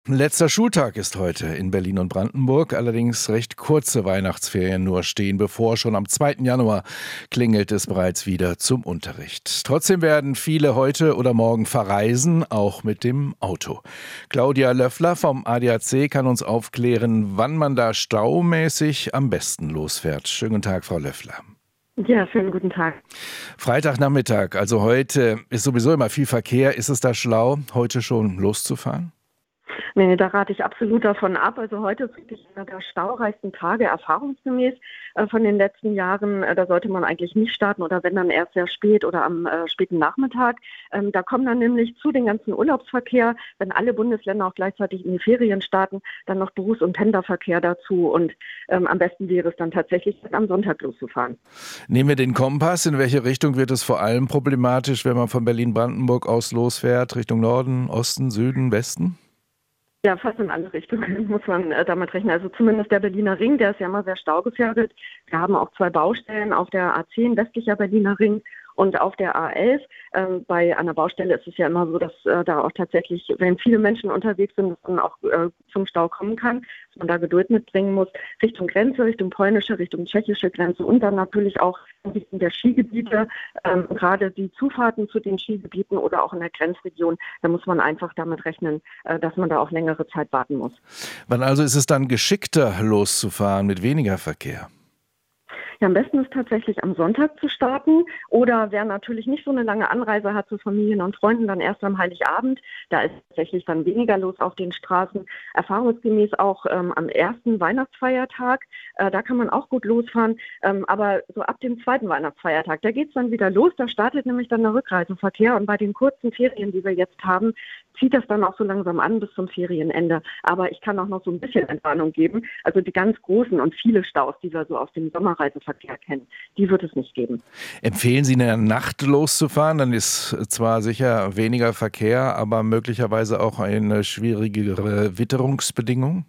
Letzter Schultag ist heute in Berlin und Brandenburg, allerdings recht kurze Weihnachtsferien nur stehen bevor. Schon am 2. Januar klingelt es bereits wieder zum Unterricht. Trotzdem werden viele heute oder morgen verreisen, auch mit dem Auto. Claudia Löffler vom ADAC kann uns aufklären, wann man da staumäßig am besten losfährt. Schönen guten Tag, Frau Löffler. Ja, schönen guten Tag. Freitagnachmittag, also heute ist sowieso immer viel Verkehr. Ist es da schlau, heute schon loszufahren? Nee, da rate ich absolut davon ab. Also heute ist wirklich einer der staureichsten Tage erfahrungsgemäß von den letzten Jahren. Da sollte man eigentlich nicht starten oder wenn dann erst sehr spät oder am späten Nachmittag. Da kommen dann nämlich zu den ganzen Urlaubsverkehr, wenn alle Bundesländer auch gleichzeitig in die Ferien starten, dann noch Berufs- und Pendlerverkehr dazu. Und am besten wäre es dann tatsächlich am Sonntag loszufahren. Nehmen wir den Kompass. In welche Richtung wird es vor allem problematisch, wenn man von Berlin-Brandenburg aus losfährt? Richtung Norden, Osten, Süden, Westen? Ja, fast in alle Richtungen muss man damit rechnen. Also zumindest der Berliner Ring, der ist ja immer sehr staugefährdet. Wir haben auch 2 Baustellen auf der A10, westlicher Berliner Ring, und auf der A11. Bei einer Baustelle ist es ja immer so, dass da auch tatsächlich, wenn viele Menschen unterwegs sind, dass man auch zum Stau kommen kann, dass man da Geduld mitbringen muss. Richtung Grenze, Richtung polnische, Richtung tschechische Grenze und dann natürlich auch in Richtung der Skigebiete. Gerade die Zufahrten zu den Skigebieten oder auch in der Grenzregion, da muss man einfach damit rechnen, dass man da auch längere Zeit warten muss. Wann also ist es dann geschickter, loszufahren mit weniger Verkehr? Ja, am besten ist tatsächlich am Sonntag zu starten oder wer natürlich nicht so eine lange Anreise hat zu Familien und Freunden, dann erst am Heiligabend. Da ist tatsächlich dann weniger los auf den Straßen. Erfahrungsgemäß auch am ersten Weihnachtsfeiertag. Da kann man auch gut losfahren. Aber so ab dem zweiten Weihnachtsfeiertag, da geht es dann wieder los. Da startet nämlich dann der Rückreiseverkehr. Und bei den kurzen Ferien, die wir jetzt haben, zieht das dann auch so langsam an bis zum Ferienende. Aber ich kann auch noch so ein bisschen Entwarnung geben. Also die ganz großen und viele Staus, die wir so aus dem Sommerreiseverkehr kennen, die wird es nicht geben. Empfehlen Sie in der Nacht loszufahren? Dann ist zwar sicher weniger Verkehr, aber möglicherweise auch eine schwierigere Witterungsbedingung?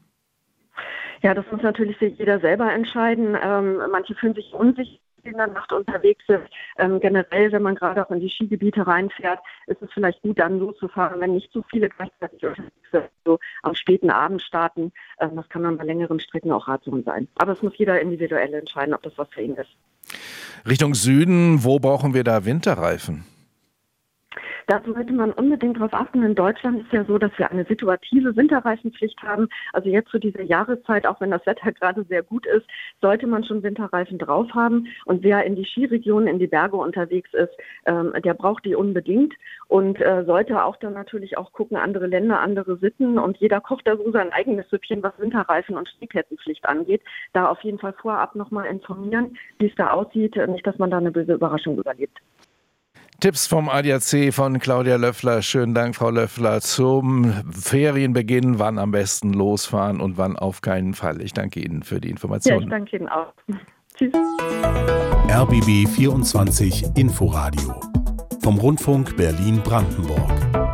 Ja, das muss natürlich sich jeder selber entscheiden. Manche fühlen sich unsicher in der Nacht unterwegs sind. Generell, wenn man gerade auch in die Skigebiete reinfährt, ist es vielleicht gut, dann loszufahren, wenn nicht zu viele gleichzeitig unterwegs sind. So am späten Abend starten, das kann dann bei längeren Strecken auch ratsam sein. Aber es muss jeder individuell entscheiden, ob das was für ihn ist. Richtung Süden, wo brauchen wir da Winterreifen? Da sollte man unbedingt darauf achten. In Deutschland ist ja so, dass wir eine situative Winterreifenpflicht haben. Also jetzt zu dieser Jahreszeit, auch wenn das Wetter gerade sehr gut ist, sollte man schon Winterreifen drauf haben. Und wer in die Skiregionen, in die Berge unterwegs ist, der braucht die unbedingt und sollte auch dann natürlich auch gucken, andere Länder, andere Sitten. Und jeder kocht da so sein eigenes Süppchen, was Winterreifen und Skikettenpflicht angeht. Da auf jeden Fall vorab nochmal informieren, wie es da aussieht. Nicht, dass man da eine böse Überraschung überlebt. Tipps vom ADAC von Claudia Löffler. Schönen Dank, Frau Löffler, zum Ferienbeginn. Wann am besten losfahren und wann auf keinen Fall. Ich danke Ihnen für die Informationen. Ja, ich danke Ihnen auch. Tschüss. RBB 24 Inforadio vom Rundfunk Berlin-Brandenburg.